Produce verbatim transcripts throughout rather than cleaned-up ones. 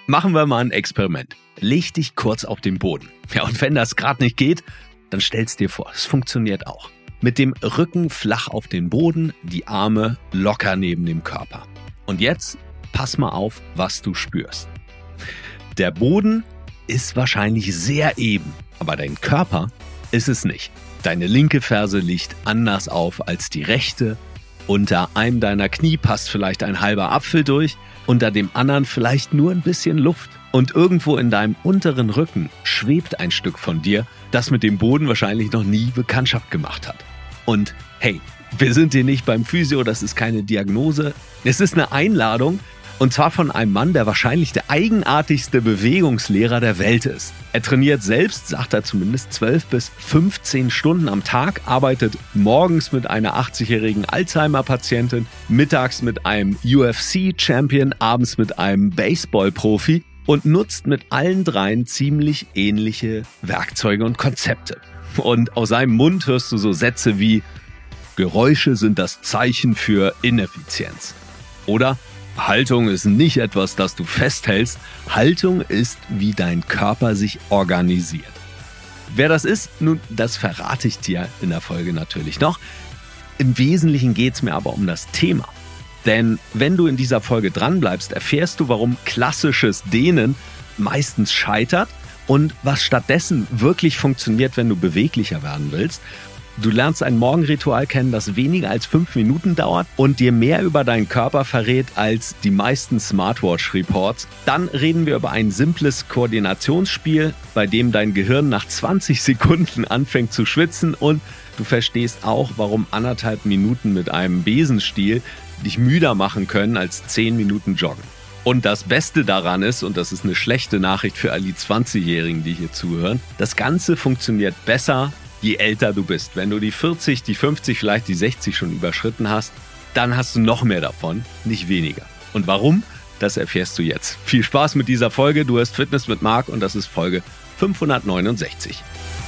Machen wir mal ein Experiment. Leg dich kurz auf den Boden. Ja, und wenn das gerade nicht geht, dann stell's dir vor, es funktioniert auch. Mit dem Rücken flach auf den Boden, die Arme locker neben dem Körper. Und jetzt pass mal auf, was du spürst. Der Boden ist wahrscheinlich sehr eben, aber dein Körper ist es nicht. Deine linke Ferse liegt anders auf als die rechte. Unter einem deiner Knie passt vielleicht ein halber Apfel durch, unter dem anderen vielleicht nur ein bisschen Luft. Und irgendwo in deinem unteren Rücken schwebt ein Stück von dir, das mit dem Boden wahrscheinlich noch nie Bekanntschaft gemacht hat. Und hey, wir sind hier nicht beim Physio, das ist keine Diagnose. Es ist eine Einladung, und zwar von einem Mann, der wahrscheinlich der eigenartigste Bewegungslehrer der Welt ist. Er trainiert selbst, sagt er zumindest, zwölf bis fünfzehn Stunden am Tag, arbeitet morgens mit einer achtzigjährigen Alzheimer-Patientin, mittags mit einem U F C-Champion, abends mit einem Baseball-Profi und nutzt mit allen dreien ziemlich ähnliche Werkzeuge und Konzepte. Und aus seinem Mund hörst du so Sätze wie: Geräusche sind das Zeichen für Ineffizienz. Oder: Haltung ist nicht etwas, das du festhältst. Haltung ist, wie dein Körper sich organisiert. Wer das ist, nun, das verrate ich dir in der Folge natürlich noch. Im Wesentlichen geht es mir aber um das Thema. Denn wenn du in dieser Folge dranbleibst, erfährst du, warum klassisches Dehnen meistens scheitert und was stattdessen wirklich funktioniert, wenn du beweglicher werden willst. Du lernst ein Morgenritual kennen, das weniger als fünf Minuten dauert und dir mehr über deinen Körper verrät als die meisten Smartwatch-Reports. Dann reden wir über ein simples Koordinationsspiel, bei dem dein Gehirn nach zwanzig Sekunden anfängt zu schwitzen, und du verstehst auch, warum anderthalb Minuten mit einem Besenstiel dich müder machen können als zehn Minuten Joggen. Und das Beste daran ist, und das ist eine schlechte Nachricht für all die zwanzigjährigen, die hier zuhören, das Ganze funktioniert besser, je älter du bist. Wenn du die vierzig, die fünfzig, vielleicht die sechzig schon überschritten hast, dann hast du noch mehr davon, nicht weniger. Und warum? Das erfährst du jetzt. Viel Spaß mit dieser Folge. Du hörst Fitness mit Marc und das ist Folge fünfhundertneunundsechzig.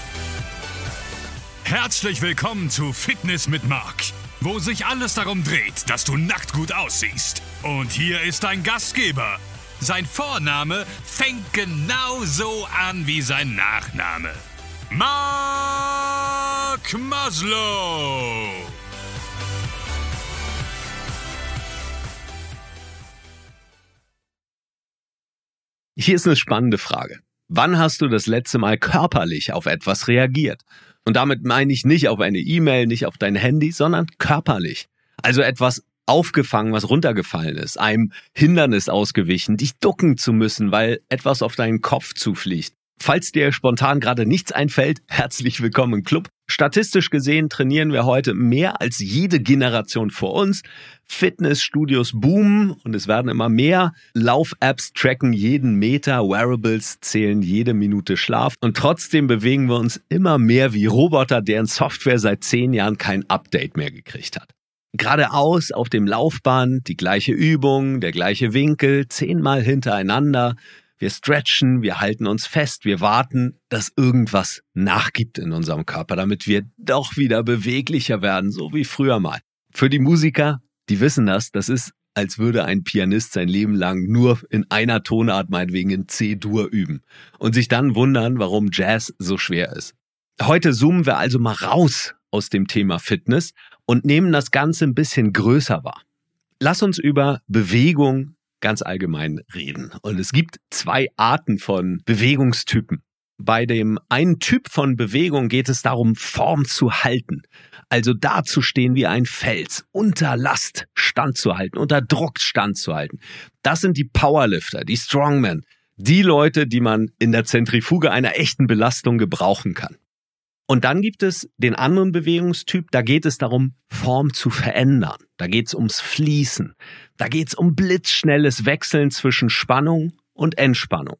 Herzlich willkommen zu Fitness mit Marc, wo sich alles darum dreht, dass du nackt gut aussiehst. Und hier ist dein Gastgeber. Sein Vorname fängt genau so an wie sein Nachname. Marc Maslow. Hier ist eine spannende Frage. Wann hast du das letzte Mal körperlich auf etwas reagiert? Und damit meine ich nicht auf eine E-Mail, nicht auf dein Handy, sondern körperlich. Also etwas aufgefangen, was runtergefallen ist, einem Hindernis ausgewichen, dich ducken zu müssen, weil etwas auf deinen Kopf zufliegt. Falls dir spontan gerade nichts einfällt, herzlich willkommen im Club. Statistisch gesehen trainieren wir heute mehr als jede Generation vor uns. Fitnessstudios boomen und es werden immer mehr. Lauf-Apps tracken jeden Meter, Wearables zählen jede Minute Schlaf. Und trotzdem bewegen wir uns immer mehr wie Roboter, deren Software seit zehn Jahren kein Update mehr gekriegt hat. Geradeaus auf dem Laufband, die gleiche Übung, der gleiche Winkel, zehnmal hintereinander. Wir stretchen, wir halten uns fest, wir warten, dass irgendwas nachgibt in unserem Körper, damit wir doch wieder beweglicher werden, so wie früher mal. Für die Musiker, die wissen das, das ist, als würde ein Pianist sein Leben lang nur in einer Tonart, meinetwegen in C-Dur üben und sich dann wundern, warum Jazz so schwer ist. Heute zoomen wir also mal raus aus dem Thema Fitness und nehmen das Ganze ein bisschen größer wahr. Lass uns über Bewegung ganz allgemein reden. Und es gibt zwei Arten von Bewegungstypen. Bei dem einen Typ von Bewegung geht es darum, Form zu halten. Also dazustehen wie ein Fels, unter Last standzuhalten, unter Druck standzuhalten. Das sind die Powerlifter, die Strongmen, die Leute, die man in der Zentrifuge einer echten Belastung gebrauchen kann. Und dann gibt es den anderen Bewegungstyp, da geht es darum, Form zu verändern. Da geht es ums Fließen. Da geht es um blitzschnelles Wechseln zwischen Spannung und Entspannung.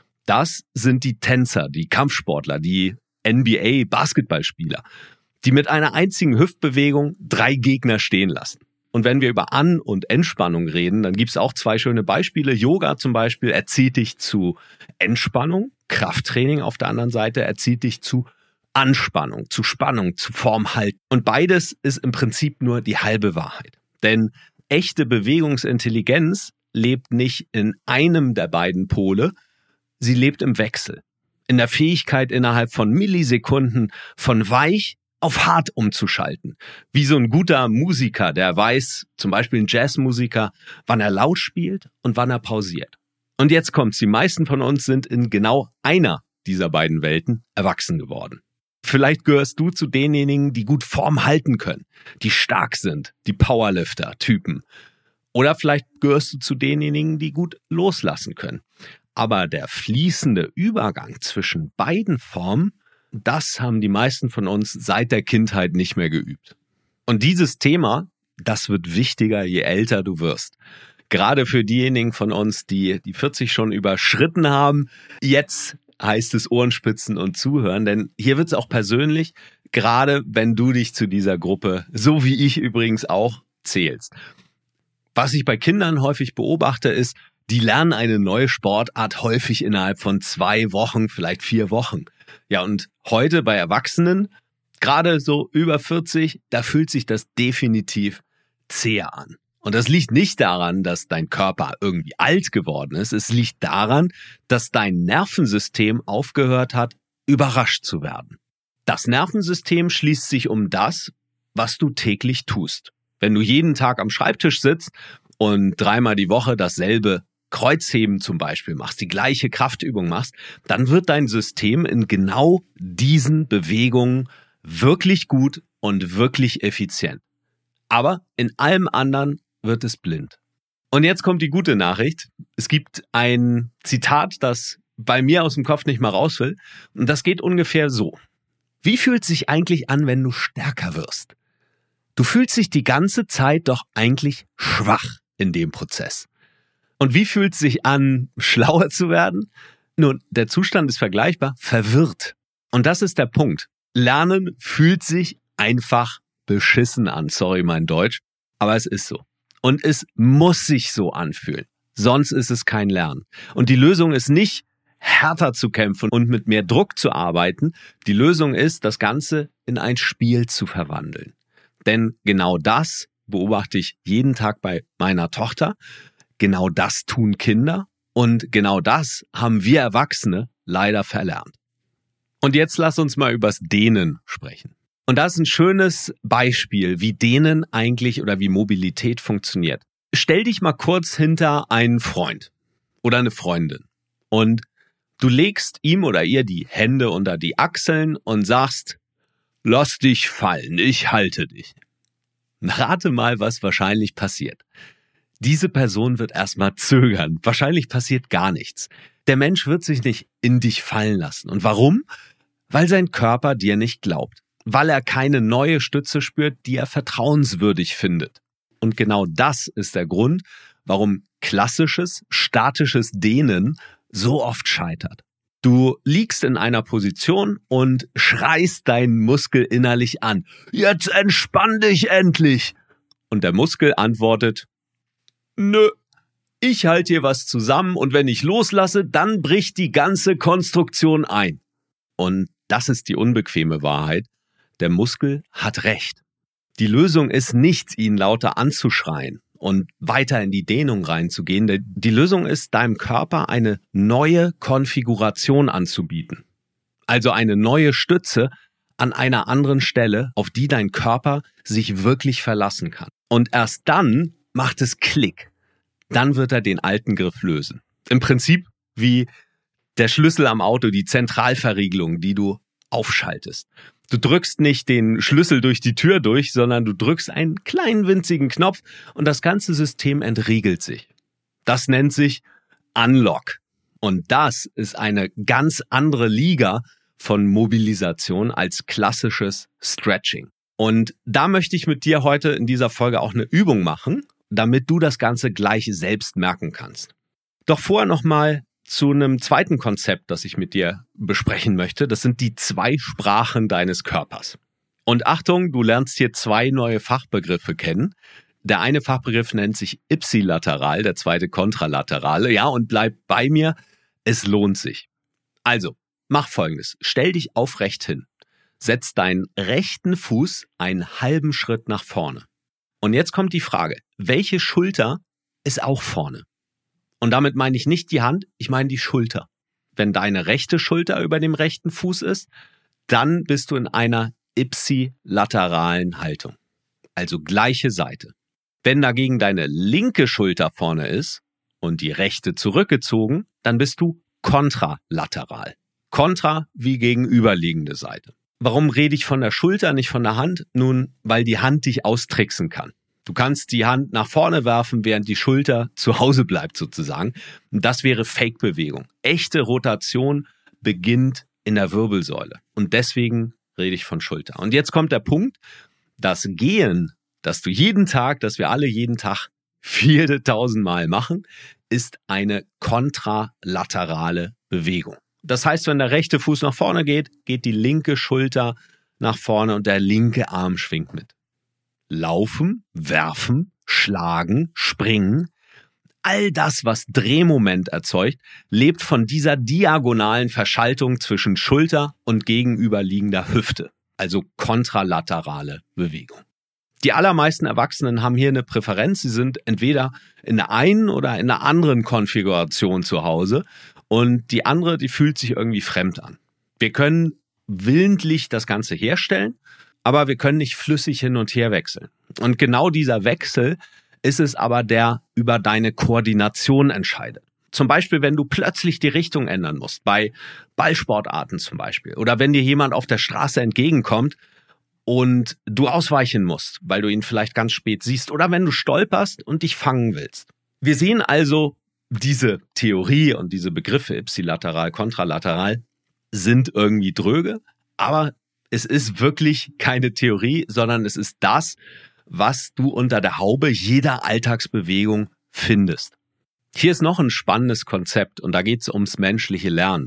Das sind die Tänzer, die Kampfsportler, die N B A-Basketballspieler, die mit einer einzigen Hüftbewegung drei Gegner stehen lassen. Und wenn wir über An- und Entspannung reden, dann gibt es auch zwei schöne Beispiele. Yoga zum Beispiel erzieht dich zu Entspannung, Krafttraining auf der anderen Seite erzieht dich zu Anspannung, zu Spannung, zu Form halten. Und beides ist im Prinzip nur die halbe Wahrheit. Denn echte Bewegungsintelligenz lebt nicht in einem der beiden Pole, sie lebt im Wechsel. In der Fähigkeit, innerhalb von Millisekunden von weich auf hart umzuschalten. Wie so ein guter Musiker, der weiß, zum Beispiel ein Jazzmusiker, wann er laut spielt und wann er pausiert. Und jetzt kommt's, die meisten von uns sind in genau einer dieser beiden Welten erwachsen geworden. Vielleicht gehörst du zu denjenigen, die gut Form halten können, die stark sind, die Powerlifter-Typen. Oder vielleicht gehörst du zu denjenigen, die gut loslassen können. Aber der fließende Übergang zwischen beiden Formen, das haben die meisten von uns seit der Kindheit nicht mehr geübt. Und dieses Thema, das wird wichtiger, je älter du wirst. Gerade für diejenigen von uns, die die vierzig schon überschritten haben, jetzt heißt es Ohrenspitzen und zuhören, denn hier wird es auch persönlich, gerade wenn du dich zu dieser Gruppe, so wie ich übrigens auch, zählst. Was ich bei Kindern häufig beobachte, ist, die lernen eine neue Sportart häufig innerhalb von zwei Wochen, vielleicht vier Wochen. Ja, und heute bei Erwachsenen, gerade so über vierzig, da fühlt sich das definitiv zäher an. Und das liegt nicht daran, dass dein Körper irgendwie alt geworden ist. Es liegt daran, dass dein Nervensystem aufgehört hat, überrascht zu werden. Das Nervensystem schließt sich um das, was du täglich tust. Wenn du jeden Tag am Schreibtisch sitzt und dreimal die Woche dasselbe Kreuzheben zum Beispiel machst, die gleiche Kraftübung machst, dann wird dein System in genau diesen Bewegungen wirklich gut und wirklich effizient. Aber in allem anderen wird es blind. Und jetzt kommt die gute Nachricht. Es gibt ein Zitat, das bei mir aus dem Kopf nicht mal raus will. Und das geht ungefähr so. Wie fühlt es sich eigentlich an, wenn du stärker wirst? Du fühlst dich die ganze Zeit doch eigentlich schwach in dem Prozess. Und wie fühlt es sich an, schlauer zu werden? Nun, der Zustand ist vergleichbar, verwirrt. Und das ist der Punkt. Lernen fühlt sich einfach beschissen an. Sorry, mein Deutsch. Aber es ist so. Und es muss sich so anfühlen. Sonst ist es kein Lernen. Und die Lösung ist nicht, härter zu kämpfen und mit mehr Druck zu arbeiten. Die Lösung ist, das Ganze in ein Spiel zu verwandeln. Denn genau das beobachte ich jeden Tag bei meiner Tochter. Genau das tun Kinder. Und genau das haben wir Erwachsene leider verlernt. Und jetzt lass uns mal übers Dehnen sprechen. Und das ist ein schönes Beispiel, wie Dehnen eigentlich oder wie Mobilität funktioniert. Stell dich mal kurz hinter einen Freund oder eine Freundin und du legst ihm oder ihr die Hände unter die Achseln und sagst, lass dich fallen, ich halte dich. Rate mal, was wahrscheinlich passiert. Diese Person wird erstmal zögern. Wahrscheinlich passiert gar nichts. Der Mensch wird sich nicht in dich fallen lassen. Und warum? Weil sein Körper dir nicht glaubt. Weil er keine neue Stütze spürt, die er vertrauenswürdig findet. Und genau das ist der Grund, warum klassisches, statisches Dehnen so oft scheitert. Du liegst in einer Position und schreist deinen Muskel innerlich an. Jetzt entspann dich endlich! Und der Muskel antwortet, nö, ich halte hier was zusammen und wenn ich loslasse, dann bricht die ganze Konstruktion ein. Und das ist die unbequeme Wahrheit. Der Muskel hat recht. Die Lösung ist nicht, ihn lauter anzuschreien und weiter in die Dehnung reinzugehen. Die Lösung ist, deinem Körper eine neue Konfiguration anzubieten. Also eine neue Stütze an einer anderen Stelle, auf die dein Körper sich wirklich verlassen kann. Und erst dann macht es Klick. Dann wird er den alten Griff lösen. Im Prinzip wie der Schlüssel am Auto, die Zentralverriegelung, die du aufschaltest. Du drückst nicht den Schlüssel durch die Tür durch, sondern du drückst einen kleinen winzigen Knopf und das ganze System entriegelt sich. Das nennt sich Unlock. Und das ist eine ganz andere Liga von Mobilisation als klassisches Stretching. Und da möchte ich mit dir heute in dieser Folge auch eine Übung machen, damit du das Ganze gleich selbst merken kannst. Doch vorher nochmal zu einem zweiten Konzept, das ich mit dir besprechen möchte. Das sind die zwei Sprachen deines Körpers. Und Achtung, du lernst hier zwei neue Fachbegriffe kennen. Der eine Fachbegriff nennt sich ipsilateral, der zweite kontralaterale. Ja, und bleib bei mir, es lohnt sich. Also, mach Folgendes. Stell dich aufrecht hin. Setz deinen rechten Fuß einen halben Schritt nach vorne. Und jetzt kommt die Frage, welche Schulter ist auch vorne? Und damit meine ich nicht die Hand, ich meine die Schulter. Wenn deine rechte Schulter über dem rechten Fuß ist, dann bist du in einer ipsilateralen Haltung. Also gleiche Seite. Wenn dagegen deine linke Schulter vorne ist und die rechte zurückgezogen, dann bist du kontralateral. Kontra wie gegenüberliegende Seite. Warum rede ich von der Schulter, nicht von der Hand? Nun, weil die Hand dich austricksen kann. Du kannst die Hand nach vorne werfen, während die Schulter zu Hause bleibt sozusagen. Und das wäre Fake-Bewegung. Echte Rotation beginnt in der Wirbelsäule. Und deswegen rede ich von Schulter. Und jetzt kommt der Punkt, das Gehen, das du jeden Tag, das wir alle jeden Tag viele tausend Mal machen, ist eine kontralaterale Bewegung. Das heißt, wenn der rechte Fuß nach vorne geht, geht die linke Schulter nach vorne und der linke Arm schwingt mit. Laufen, werfen, schlagen, springen, all das, was Drehmoment erzeugt, lebt von dieser diagonalen Verschaltung zwischen Schulter und gegenüberliegender Hüfte, also kontralaterale Bewegung. Die allermeisten Erwachsenen haben hier eine Präferenz. Sie sind entweder in der einen oder in der anderen Konfiguration zu Hause und die andere, die fühlt sich irgendwie fremd an. Wir können willentlich das Ganze herstellen, aber wir können nicht flüssig hin und her wechseln. Und genau dieser Wechsel ist es aber, der über deine Koordination entscheidet. Zum Beispiel, wenn du plötzlich die Richtung ändern musst, bei Ballsportarten zum Beispiel. Oder wenn dir jemand auf der Straße entgegenkommt und du ausweichen musst, weil du ihn vielleicht ganz spät siehst. Oder wenn du stolperst und dich fangen willst. Wir sehen also, diese Theorie und diese Begriffe ipsilateral, kontralateral sind irgendwie dröge, aber es ist wirklich keine Theorie, sondern es ist das, was du unter der Haube jeder Alltagsbewegung findest. Hier ist noch ein spannendes Konzept und da geht es ums menschliche Lernen.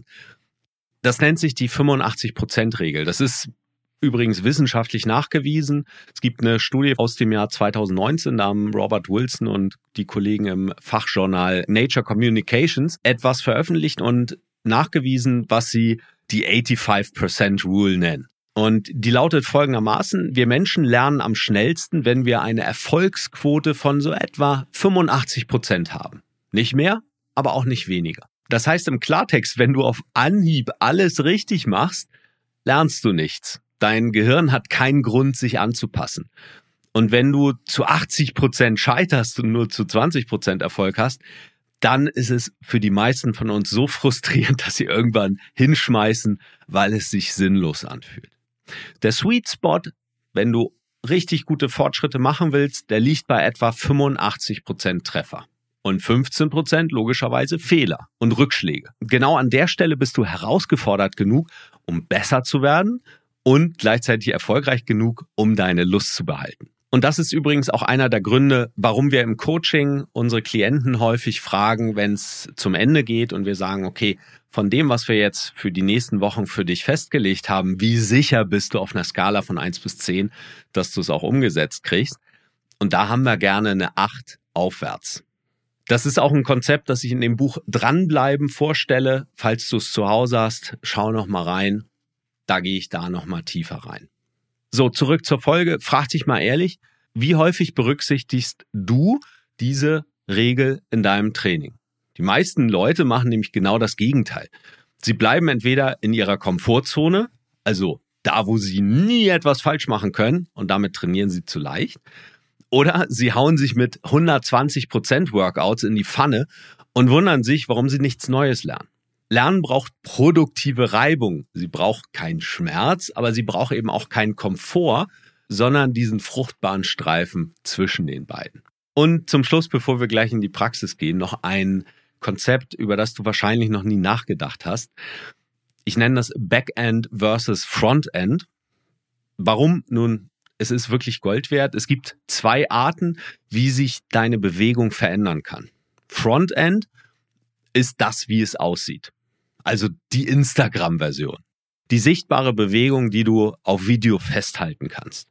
Das nennt sich die fünfundachtzig-Prozent-Regel. Das ist übrigens wissenschaftlich nachgewiesen. Es gibt eine Studie aus dem Jahr zweitausendneunzehn, da haben Robert Wilson und die Kollegen im Fachjournal Nature Communications etwas veröffentlicht und nachgewiesen, was sie die fünfundachtzig Prozent Rule nennen. Und die lautet folgendermaßen: Wir Menschen lernen am schnellsten, wenn wir eine Erfolgsquote von so etwa fünfundachtzig Prozent haben. Nicht mehr, aber auch nicht weniger. Das heißt im Klartext, wenn du auf Anhieb alles richtig machst, lernst du nichts. Dein Gehirn hat keinen Grund, sich anzupassen. Und wenn du zu achtzig Prozent scheiterst und nur zu zwanzig Prozent Erfolg hast, dann ist es für die meisten von uns so frustrierend, dass sie irgendwann hinschmeißen, weil es sich sinnlos anfühlt. Der Sweet Spot, wenn du richtig gute Fortschritte machen willst, der liegt bei etwa fünfundachtzig Prozent Treffer und fünfzehn Prozent logischerweise Fehler und Rückschläge. Genau an der Stelle bist du herausgefordert genug, um besser zu werden und gleichzeitig erfolgreich genug, um deine Lust zu behalten. Und das ist übrigens auch einer der Gründe, warum wir im Coaching unsere Klienten häufig fragen, wenn es zum Ende geht und wir sagen, okay, von dem, was wir jetzt für die nächsten Wochen für dich festgelegt haben, wie sicher bist du auf einer Skala von eins bis zehn, dass du es auch umgesetzt kriegst? Und da haben wir gerne eine acht aufwärts. Das ist auch ein Konzept, das ich in dem Buch Dranbleiben vorstelle. Falls du es zu Hause hast, schau noch mal rein. Da gehe ich da noch mal tiefer rein. So, zurück zur Folge. Frag dich mal ehrlich, wie häufig berücksichtigst du diese Regel in deinem Training? Die meisten Leute machen nämlich genau das Gegenteil. Sie bleiben entweder in ihrer Komfortzone, also da, wo sie nie etwas falsch machen können und damit trainieren sie zu leicht, oder sie hauen sich mit hundertzwanzig Prozent Workouts in die Pfanne und wundern sich, warum sie nichts Neues lernen. Lernen braucht produktive Reibung. Sie braucht keinen Schmerz, aber sie braucht eben auch keinen Komfort, sondern diesen fruchtbaren Streifen zwischen den beiden. Und zum Schluss, bevor wir gleich in die Praxis gehen, noch ein Konzept, über das du wahrscheinlich noch nie nachgedacht hast. Ich nenne das Backend versus Frontend. Warum? Nun, es ist wirklich Gold wert. Es gibt zwei Arten, wie sich deine Bewegung verändern kann. Frontend ist das, wie es aussieht. Also die Instagram-Version. Die sichtbare Bewegung, die du auf Video festhalten kannst.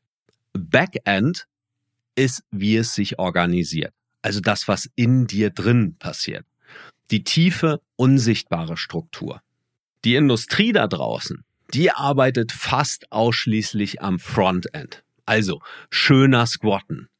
Backend ist, wie es sich organisiert. Also das, was in dir drin passiert. Die tiefe, unsichtbare Struktur. Die Industrie da draußen, die arbeitet fast ausschließlich am Frontend. Also schöner Squatten,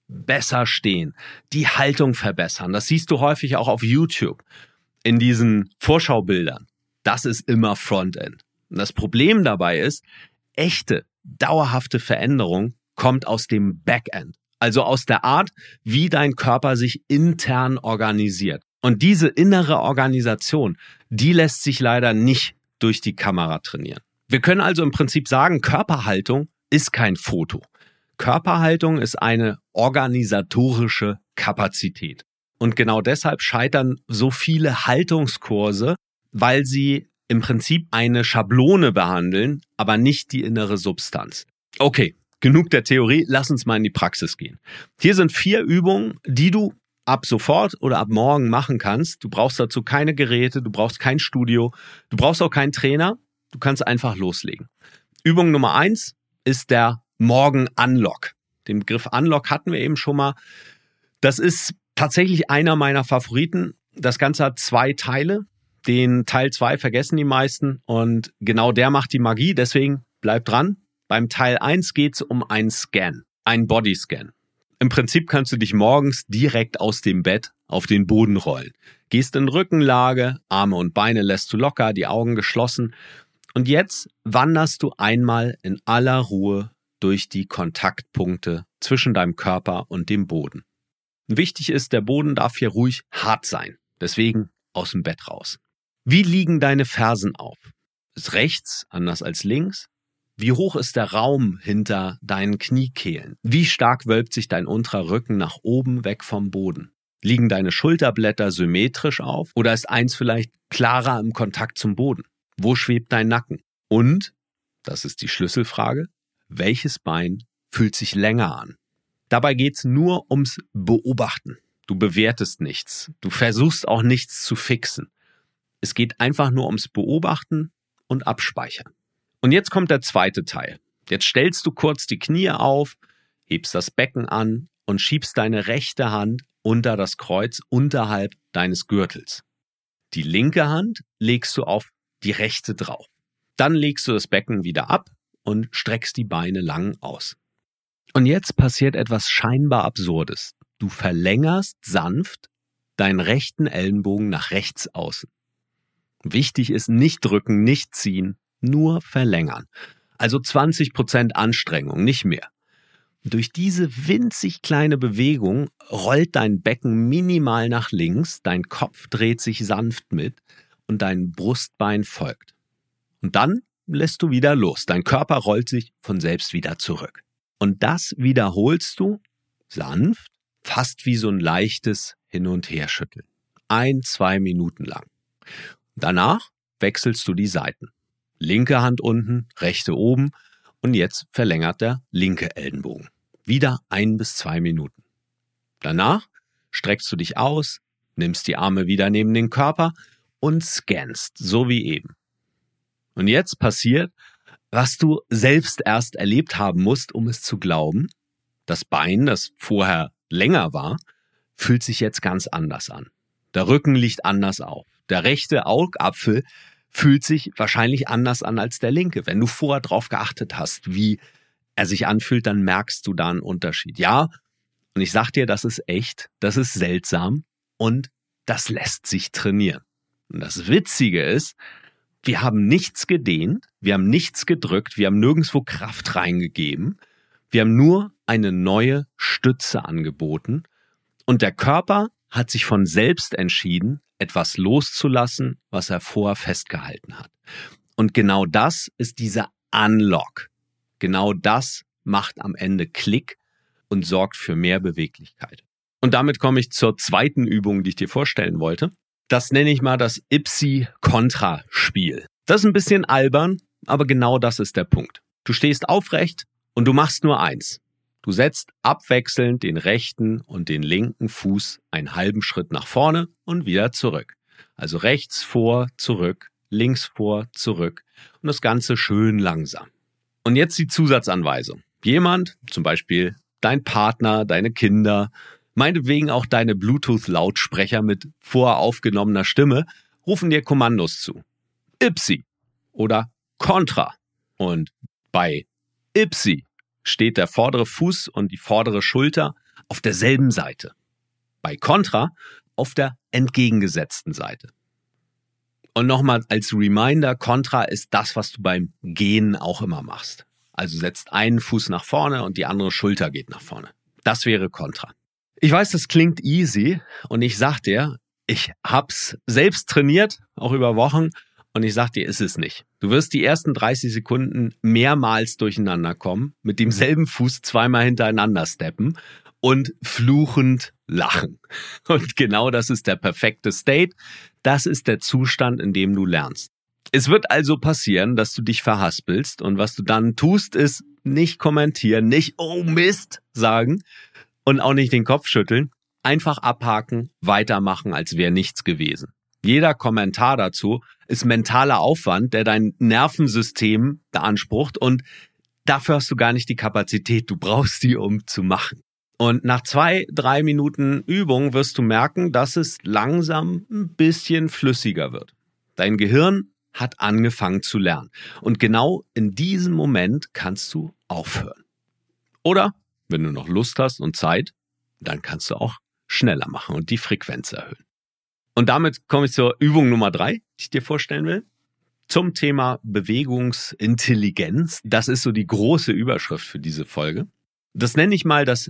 besser stehen, die Haltung verbessern. Das siehst du häufig auch auf YouTube in diesen Vorschaubildern. Das ist immer Frontend. Und das Problem dabei ist, echte, dauerhafte Veränderung kommt aus dem Backend. Also aus der Art, wie dein Körper sich intern organisiert. Und diese innere Organisation, die lässt sich leider nicht durch die Kamera trainieren. Wir können also im Prinzip sagen, Körperhaltung ist kein Foto. Körperhaltung ist eine organisatorische Kapazität. Und genau deshalb scheitern so viele Haltungskurse, weil sie im Prinzip eine Schablone behandeln, aber nicht die innere Substanz. Okay, genug der Theorie, lass uns mal in die Praxis gehen. Hier sind vier Übungen, die du ab sofort oder ab morgen machen kannst. Du brauchst dazu keine Geräte, du brauchst kein Studio, du brauchst auch keinen Trainer, du kannst einfach loslegen. Übung Nummer eins ist der Morgen-Unlock. Den Begriff Unlock hatten wir eben schon mal. Das ist tatsächlich einer meiner Favoriten. Das Ganze hat zwei Teile. Den Teil zwei vergessen die meisten und genau der macht die Magie, deswegen bleib dran. Beim Teil eins geht es um einen Scan, einen Bodyscan. Im Prinzip kannst du dich morgens direkt aus dem Bett auf den Boden rollen. Gehst in Rückenlage, Arme und Beine lässt du locker, die Augen geschlossen. Und jetzt wanderst du einmal in aller Ruhe durch die Kontaktpunkte zwischen deinem Körper und dem Boden. Wichtig ist, der Boden darf hier ruhig hart sein. Deswegen aus dem Bett raus. Wie liegen deine Fersen auf? Ist rechts anders als links? Wie hoch ist der Raum hinter deinen Kniekehlen? Wie stark wölbt sich dein unterer Rücken nach oben weg vom Boden? Liegen deine Schulterblätter symmetrisch auf oder ist eins vielleicht klarer im Kontakt zum Boden? Wo schwebt dein Nacken? Und, das ist die Schlüsselfrage, welches Bein fühlt sich länger an? Dabei geht's nur ums Beobachten. Du bewertest nichts. Du versuchst auch nichts zu fixen. Es geht einfach nur ums Beobachten und Abspeichern. Und jetzt kommt der zweite Teil. Jetzt stellst du kurz die Knie auf, hebst das Becken an und schiebst deine rechte Hand unter das Kreuz unterhalb deines Gürtels. Die linke Hand legst du auf die rechte drauf. Dann legst du das Becken wieder ab und streckst die Beine lang aus. Und jetzt passiert etwas scheinbar Absurdes. Du verlängerst sanft deinen rechten Ellenbogen nach rechts außen. Wichtig ist, nicht drücken, nicht ziehen, nur verlängern. Also zwanzig Prozent Anstrengung, nicht mehr. Durch diese winzig kleine Bewegung rollt dein Becken minimal nach links, dein Kopf dreht sich sanft mit und dein Brustbein folgt. Und dann lässt du wieder los. Dein Körper rollt sich von selbst wieder zurück. Und das wiederholst du sanft, fast wie so ein leichtes Hin- und Herschütteln. Ein, zwei Minuten lang. Danach wechselst du die Seiten. Linke Hand unten, rechte oben und jetzt verlängert der linke Ellenbogen. Wieder ein bis zwei Minuten. Danach streckst du dich aus, nimmst die Arme wieder neben den Körper und scannst, so wie eben. Und jetzt passiert, was du selbst erst erlebt haben musst, um es zu glauben. Das Bein, das vorher länger war, fühlt sich jetzt ganz anders an. Der Rücken liegt anders auf. Der rechte Augapfel fühlt sich wahrscheinlich anders an als der linke. Wenn du vorher drauf geachtet hast, wie er sich anfühlt, dann merkst du da einen Unterschied. Ja, und ich sag dir, das ist echt, das ist seltsam und das lässt sich trainieren. Und das Witzige ist, wir haben nichts gedehnt, wir haben nichts gedrückt, wir haben nirgendwo Kraft reingegeben. Wir haben nur eine neue Stütze angeboten und der Körper hat sich von selbst entschieden, etwas loszulassen, was er vorher festgehalten hat. Und genau das ist dieser Unlock. Genau das macht am Ende Klick und sorgt für mehr Beweglichkeit. Und damit komme ich zur zweiten Übung, die ich dir vorstellen wollte. Das nenne ich mal das Ipsi-Kontra-Spiel. Das ist ein bisschen albern, aber genau das ist der Punkt. Du stehst aufrecht und du machst nur eins. Du setzt abwechselnd den rechten und den linken Fuß einen halben Schritt nach vorne und wieder zurück. Also rechts vor, zurück, links vor, zurück und das Ganze schön langsam. Und jetzt die Zusatzanweisung. Jemand, zum Beispiel dein Partner, deine Kinder, meinetwegen auch deine Bluetooth-Lautsprecher mit voraufgenommener Stimme, rufen dir Kommandos zu. Ipsi oder Kontra. Und bei Ipsi steht der vordere Fuß und die vordere Schulter auf derselben Seite. Bei Contra auf der entgegengesetzten Seite. Und nochmal als Reminder, Contra ist das, was du beim Gehen auch immer machst. Also setzt einen Fuß nach vorne und die andere Schulter geht nach vorne. Das wäre Contra. Ich weiß, das klingt easy und ich sag dir, ich hab's selbst trainiert, auch über Wochen, und ich sag dir, ist es nicht. Du wirst die ersten dreißig Sekunden mehrmals durcheinander kommen, mit demselben Fuß zweimal hintereinander steppen und fluchend lachen. Und genau das ist der perfekte State. Das ist der Zustand, in dem du lernst. Es wird also passieren, dass du dich verhaspelst und was du dann tust, ist nicht kommentieren, nicht oh Mist sagen und auch nicht den Kopf schütteln. Einfach abhaken, weitermachen, als wäre nichts gewesen. Jeder Kommentar dazu ist mentaler Aufwand, der dein Nervensystem beansprucht und dafür hast du gar nicht die Kapazität. Du brauchst die, um zu machen. Und nach zwei, drei Minuten Übung wirst du merken, dass es langsam ein bisschen flüssiger wird. Dein Gehirn hat angefangen zu lernen. Und genau in diesem Moment kannst du aufhören. Oder, wenn du noch Lust hast und Zeit, dann kannst du auch schneller machen und die Frequenz erhöhen. Und damit komme ich zur Übung Nummer drei, die ich dir vorstellen will. Zum Thema Bewegungsintelligenz. Das ist so die große Überschrift für diese Folge. Das nenne ich mal das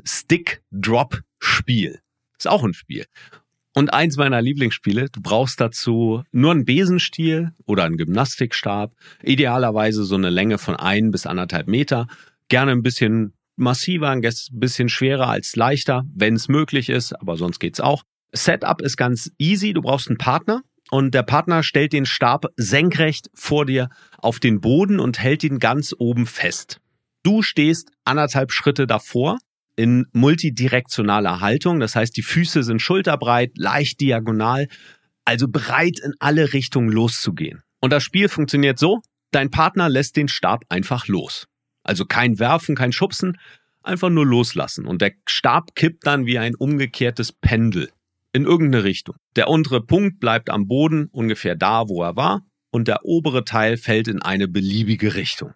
Stick-Drop-Spiel. Ist auch ein Spiel. Und eins meiner Lieblingsspiele, du brauchst dazu nur einen Besenstiel oder einen Gymnastikstab. Idealerweise so eine Länge von ein bis anderthalb Meter. Gerne ein bisschen massiver, ein bisschen schwerer als leichter, wenn es möglich ist, aber sonst geht's auch. Setup ist ganz easy, du brauchst einen Partner und der Partner stellt den Stab senkrecht vor dir auf den Boden und hält ihn ganz oben fest. Du stehst anderthalb Schritte davor in multidirektionaler Haltung, das heißt, die Füße sind schulterbreit, leicht diagonal, also bereit in alle Richtungen loszugehen. Und das Spiel funktioniert so, dein Partner lässt den Stab einfach los. Also kein Werfen, kein Schubsen, einfach nur loslassen. Und der Stab kippt dann wie ein umgekehrtes Pendel in irgendeine Richtung. Der untere Punkt bleibt am Boden, ungefähr da, wo er war, und der obere Teil fällt in eine beliebige Richtung.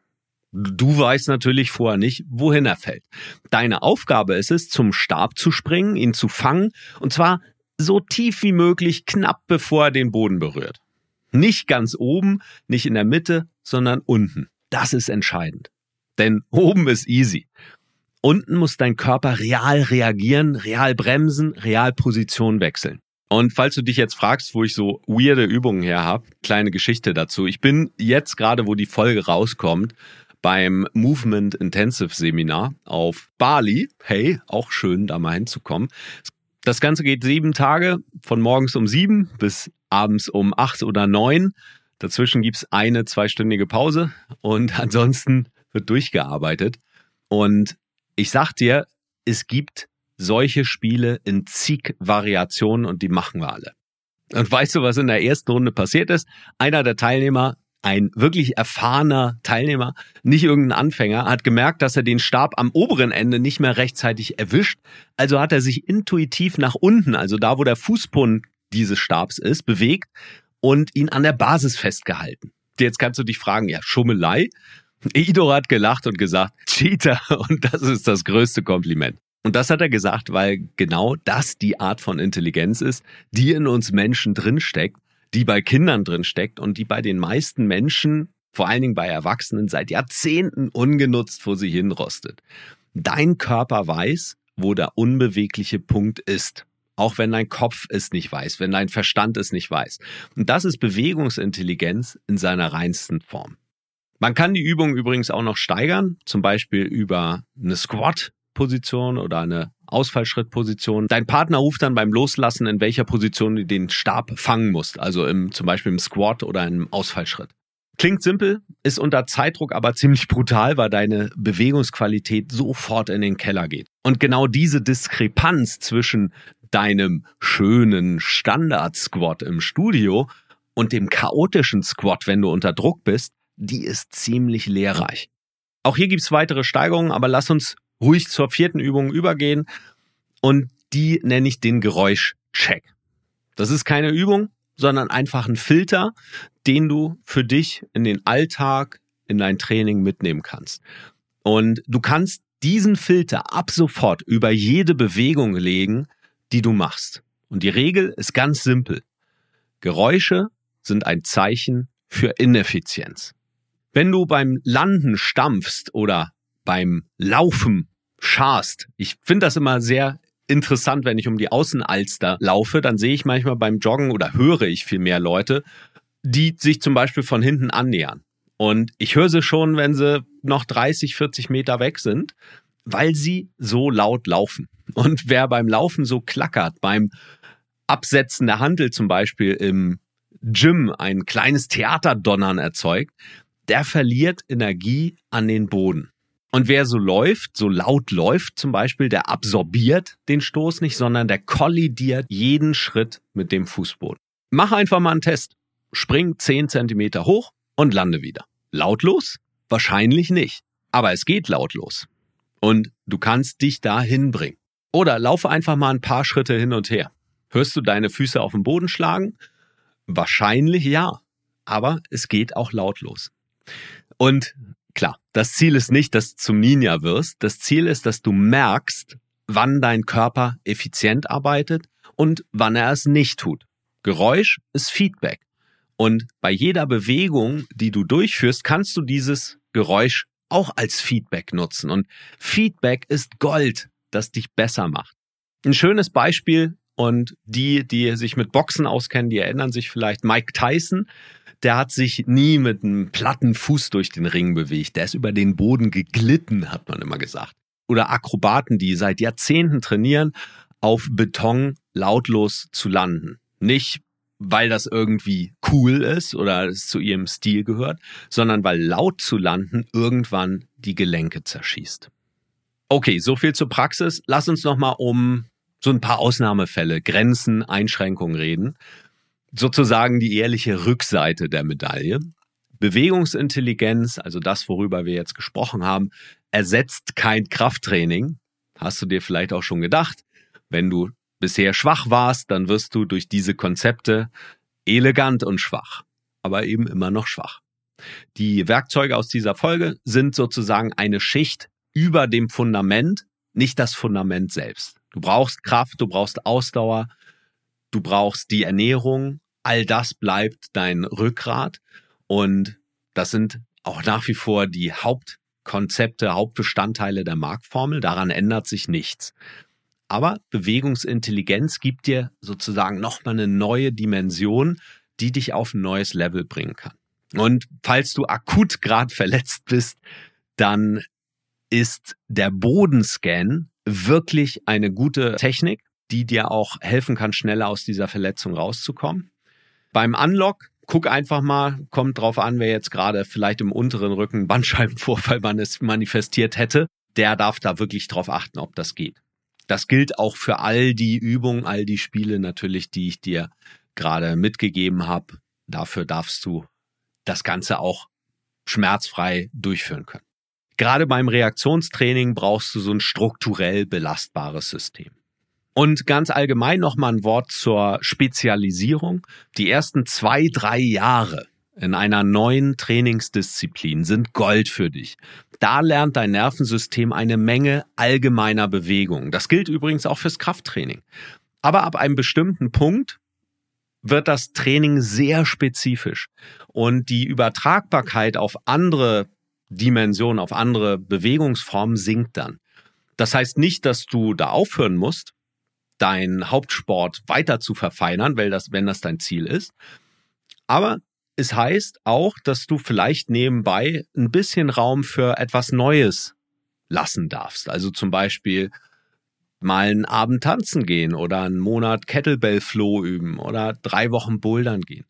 Du weißt natürlich vorher nicht, wohin er fällt. Deine Aufgabe ist es, zum Stab zu springen, ihn zu fangen, und zwar so tief wie möglich, knapp bevor er den Boden berührt. Nicht ganz oben, nicht in der Mitte, sondern unten. Das ist entscheidend. Denn oben ist easy. Unten muss dein Körper real reagieren, real bremsen, real Position wechseln. Und falls du dich jetzt fragst, wo ich so weirde Übungen her habe, kleine Geschichte dazu. Ich bin jetzt gerade, wo die Folge rauskommt, beim Movement Intensive Seminar auf Bali. Hey, auch schön, da mal hinzukommen. Das Ganze geht sieben Tage, von morgens um sieben bis abends um acht oder neun. Dazwischen gibt's eine zweistündige Pause und ansonsten wird durchgearbeitet. Und ich sag dir, es gibt solche Spiele in zig Variationen und die machen wir alle. Und weißt du, was in der ersten Runde passiert ist? Einer der Teilnehmer, ein wirklich erfahrener Teilnehmer, nicht irgendein Anfänger, hat gemerkt, dass er den Stab am oberen Ende nicht mehr rechtzeitig erwischt. Also hat er sich intuitiv nach unten, also da, wo der Fußboden dieses Stabs ist, bewegt und ihn an der Basis festgehalten. Jetzt kannst du dich fragen, ja, Schummelei? Ido hat gelacht und gesagt, Cheater, und das ist das größte Kompliment. Und das hat er gesagt, weil genau das die Art von Intelligenz ist, die in uns Menschen drinsteckt, die bei Kindern drinsteckt und die bei den meisten Menschen, vor allen Dingen bei Erwachsenen, seit Jahrzehnten ungenutzt vor sich hinrostet. Dein Körper weiß, wo der unbewegliche Punkt ist. Auch wenn dein Kopf es nicht weiß, wenn dein Verstand es nicht weiß. Und das ist Bewegungsintelligenz in seiner reinsten Form. Man kann die Übung übrigens auch noch steigern, zum Beispiel über eine Squat-Position oder eine Ausfallschrittposition. Dein Partner ruft dann beim Loslassen, in welcher Position du den Stab fangen musst, also im, zum Beispiel im Squat oder im Ausfallschritt. Klingt simpel, ist unter Zeitdruck aber ziemlich brutal, weil deine Bewegungsqualität sofort in den Keller geht. Und genau diese Diskrepanz zwischen deinem schönen Standard-Squat im Studio und dem chaotischen Squat, wenn du unter Druck bist, die ist ziemlich lehrreich. Auch hier gibt's weitere Steigerungen, aber lass uns ruhig zur vierten Übung übergehen und die nenne ich den Geräuschcheck. Das ist keine Übung, sondern einfach ein Filter, den du für dich in den Alltag, in dein Training mitnehmen kannst. Und du kannst diesen Filter ab sofort über jede Bewegung legen, die du machst. Und die Regel ist ganz simpel. Geräusche sind ein Zeichen für Ineffizienz. Wenn du beim Landen stampfst oder beim Laufen scharst, ich finde das immer sehr interessant, wenn ich um die Außenalster laufe, dann sehe ich manchmal beim Joggen oder höre ich viel mehr Leute, die sich zum Beispiel von hinten annähern. Und ich höre sie schon, wenn sie noch dreißig, vierzig Meter weg sind, weil sie so laut laufen. Und wer beim Laufen so klackert, beim Absetzen der Hantel zum Beispiel im Gym ein kleines Theaterdonnern erzeugt, der verliert Energie an den Boden. Und wer so läuft, so laut läuft zum Beispiel, der absorbiert den Stoß nicht, sondern der kollidiert jeden Schritt mit dem Fußboden. Mach einfach mal einen Test. Spring zehn Zentimeter hoch und lande wieder. Lautlos? Wahrscheinlich nicht. Aber es geht lautlos. Und du kannst dich da hinbringen. Oder laufe einfach mal ein paar Schritte hin und her. Hörst du deine Füße auf den Boden schlagen? Wahrscheinlich ja. Aber es geht auch lautlos. Und klar, das Ziel ist nicht, dass du zum Ninja wirst. Das Ziel ist, dass du merkst, wann dein Körper effizient arbeitet und wann er es nicht tut. Geräusch ist Feedback. Und bei jeder Bewegung, die du durchführst, kannst du dieses Geräusch auch als Feedback nutzen. Und Feedback ist Gold, das dich besser macht. Ein schönes Beispiel, und die, die sich mit Boxen auskennen, die erinnern sich vielleicht, Mike Tyson, der hat sich nie mit einem platten Fuß durch den Ring bewegt. Der ist über den Boden geglitten, hat man immer gesagt. Oder Akrobaten, die seit Jahrzehnten trainieren, auf Beton lautlos zu landen. Nicht, weil das irgendwie cool ist oder es zu ihrem Stil gehört, sondern weil laut zu landen irgendwann die Gelenke zerschießt. Okay, so viel zur Praxis. Lass uns nochmal um so ein paar Ausnahmefälle, Grenzen, Einschränkungen reden. Sozusagen die ehrliche Rückseite der Medaille. Bewegungsintelligenz, also das, worüber wir jetzt gesprochen haben, ersetzt kein Krafttraining. Hast du dir vielleicht auch schon gedacht. Wenn du bisher schwach warst, dann wirst du durch diese Konzepte elegant und schwach, aber eben immer noch schwach. Die Werkzeuge aus dieser Folge sind sozusagen eine Schicht über dem Fundament, nicht das Fundament selbst. Du brauchst Kraft, du brauchst Ausdauer, du brauchst die Ernährung, all das bleibt dein Rückgrat und das sind auch nach wie vor die Hauptkonzepte, Hauptbestandteile der Mark-Formel, daran ändert sich nichts. Aber Bewegungsintelligenz gibt dir sozusagen nochmal eine neue Dimension, die dich auf ein neues Level bringen kann. Und falls du akut gerade verletzt bist, dann ist der Bodenscan wirklich eine gute Technik, die dir auch helfen kann, schneller aus dieser Verletzung rauszukommen. Beim Unlock, guck einfach mal, kommt drauf an, wer jetzt gerade vielleicht im unteren Rücken Bandscheibenvorfall manifestiert hätte, der darf da wirklich drauf achten, ob das geht. Das gilt auch für all die Übungen, all die Spiele natürlich, die ich dir gerade mitgegeben habe. Dafür darfst du das Ganze auch schmerzfrei durchführen können. Gerade beim Reaktionstraining brauchst du so ein strukturell belastbares System. Und ganz allgemein nochmal ein Wort zur Spezialisierung. Die ersten zwei, drei Jahre in einer neuen Trainingsdisziplin sind Gold für dich. Da lernt dein Nervensystem eine Menge allgemeiner Bewegungen. Das gilt übrigens auch fürs Krafttraining. Aber ab einem bestimmten Punkt wird das Training sehr spezifisch. Und die Übertragbarkeit auf andere Dimensionen, auf andere Bewegungsformen sinkt dann. Das heißt nicht, dass du da aufhören musst, deinen Hauptsport weiter zu verfeinern, weil das, wenn das dein Ziel ist. Aber es heißt auch, dass du vielleicht nebenbei ein bisschen Raum für etwas Neues lassen darfst. Also zum Beispiel mal einen Abend tanzen gehen oder einen Monat Kettlebell Flow üben oder drei Wochen bouldern gehen.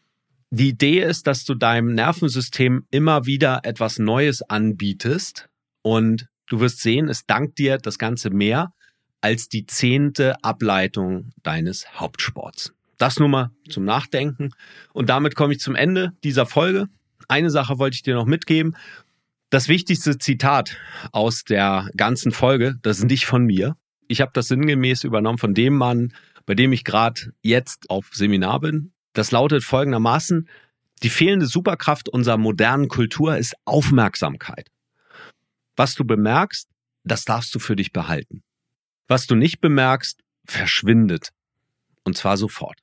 Die Idee ist, dass du deinem Nervensystem immer wieder etwas Neues anbietest und du wirst sehen, es dankt dir das Ganze mehr als die zehnte Ableitung deines Hauptsports. Das nur mal zum Nachdenken. Und damit komme ich zum Ende dieser Folge. Eine Sache wollte ich dir noch mitgeben. Das wichtigste Zitat aus der ganzen Folge, das ist nicht von mir. Ich habe das sinngemäß übernommen von dem Mann, bei dem ich gerade jetzt auf Seminar bin. Das lautet folgendermaßen: Die fehlende Superkraft unserer modernen Kultur ist Aufmerksamkeit. Was du bemerkst, das darfst du für dich behalten. Was du nicht bemerkst, verschwindet. Und zwar sofort.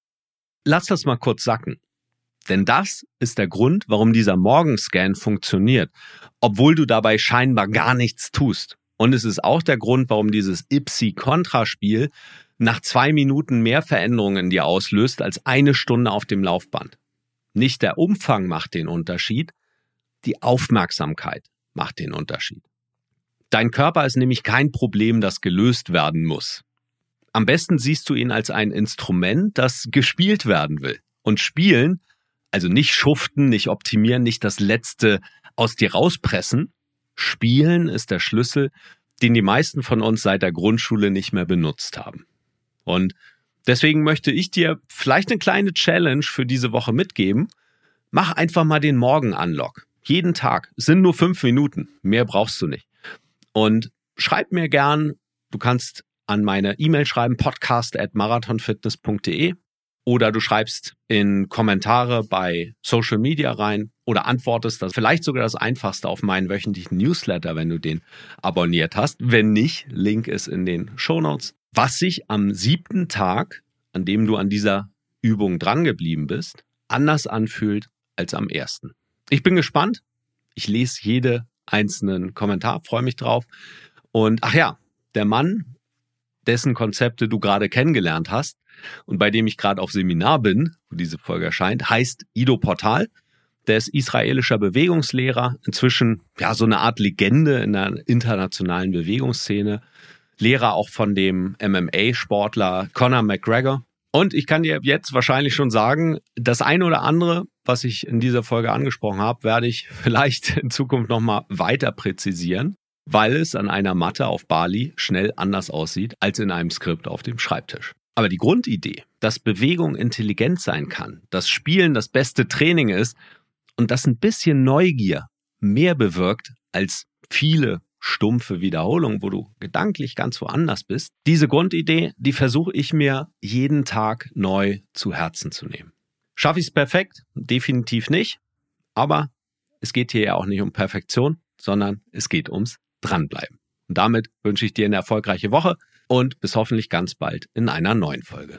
Lass das mal kurz sacken. Denn das ist der Grund, warum dieser Morgenscan funktioniert, obwohl du dabei scheinbar gar nichts tust. Und es ist auch der Grund, warum dieses Ipsi-Kontra-Spiel nach zwei Minuten mehr Veränderungen in dir auslöst als eine Stunde auf dem Laufband. Nicht der Umfang macht den Unterschied, die Aufmerksamkeit macht den Unterschied. Dein Körper ist nämlich kein Problem, das gelöst werden muss. Am besten siehst du ihn als ein Instrument, das gespielt werden will. Und spielen, also nicht schuften, nicht optimieren, nicht das Letzte aus dir rauspressen. Spielen ist der Schlüssel, den die meisten von uns seit der Grundschule nicht mehr benutzt haben. Und deswegen möchte ich dir vielleicht eine kleine Challenge für diese Woche mitgeben. Mach einfach mal den Morgen-Unlock. Jeden Tag. Es sind nur fünf Minuten. Mehr brauchst du nicht. Und schreib mir gern, du kannst an meine E-Mail schreiben, podcast at marathonfitness punkt de, oder du schreibst in Kommentare bei Social Media rein oder antwortest das vielleicht sogar das Einfachste auf meinen wöchentlichen Newsletter, wenn du den abonniert hast. Wenn nicht, Link ist in den Shownotes. Was sich am siebten Tag, an dem du an dieser Übung drangeblieben bist, anders anfühlt als am ersten. Ich bin gespannt. Ich lese jede einzelnen Kommentar, freue mich drauf. Und ach ja, der Mann, dessen Konzepte du gerade kennengelernt hast und bei dem ich gerade auf Seminar bin, wo diese Folge erscheint, heißt Ido Portal. Der ist israelischer Bewegungslehrer, inzwischen ja so eine Art Legende in der internationalen Bewegungsszene, Lehrer auch von dem M M A-Sportler Conor McGregor. Und ich kann dir jetzt wahrscheinlich schon sagen, das eine oder andere, was ich in dieser Folge angesprochen habe, werde ich vielleicht in Zukunft nochmal weiter präzisieren, weil es an einer Matte auf Bali schnell anders aussieht als in einem Skript auf dem Schreibtisch. Aber die Grundidee, dass Bewegung intelligent sein kann, dass Spielen das beste Training ist und dass ein bisschen Neugier mehr bewirkt als viele stumpfe Wiederholungen, wo du gedanklich ganz woanders bist, diese Grundidee, die versuche ich mir jeden Tag neu zu Herzen zu nehmen. Schaffe ich es perfekt? Definitiv nicht. Aber es geht hier ja auch nicht um Perfektion, sondern es geht ums Dranbleiben. Und damit wünsche ich dir eine erfolgreiche Woche und bis hoffentlich ganz bald in einer neuen Folge.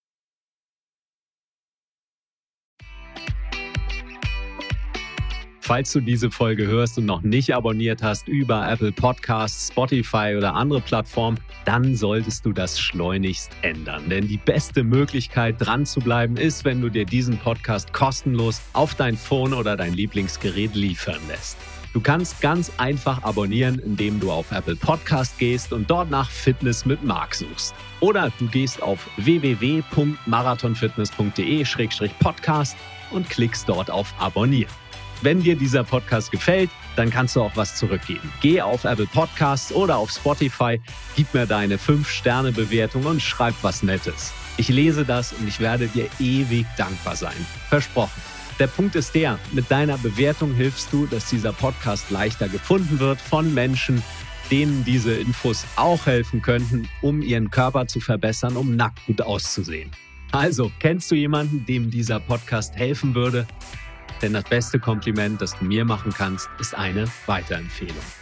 Falls du diese Folge hörst und noch nicht abonniert hast über Apple Podcasts, Spotify oder andere Plattformen, dann solltest du das schleunigst ändern. Denn die beste Möglichkeit, dran zu bleiben, ist, wenn du dir diesen Podcast kostenlos auf dein Phone oder dein Lieblingsgerät liefern lässt. Du kannst ganz einfach abonnieren, indem du auf Apple Podcast gehst und dort nach Fitness mit Marc suchst. Oder du gehst auf w w w punkt marathonfitness punkt de slash podcast und klickst dort auf Abonnieren. Wenn dir dieser Podcast gefällt, dann kannst du auch was zurückgeben. Geh auf Apple Podcasts oder auf Spotify, gib mir deine fünf Sterne Bewertung und schreib was Nettes. Ich lese das und ich werde dir ewig dankbar sein. Versprochen. Der Punkt ist der, mit deiner Bewertung hilfst du, dass dieser Podcast leichter gefunden wird von Menschen, denen diese Infos auch helfen könnten, um ihren Körper zu verbessern, um nackt gut auszusehen. Also, kennst du jemanden, dem dieser Podcast helfen würde? Denn das beste Kompliment, das du mir machen kannst, ist eine Weiterempfehlung.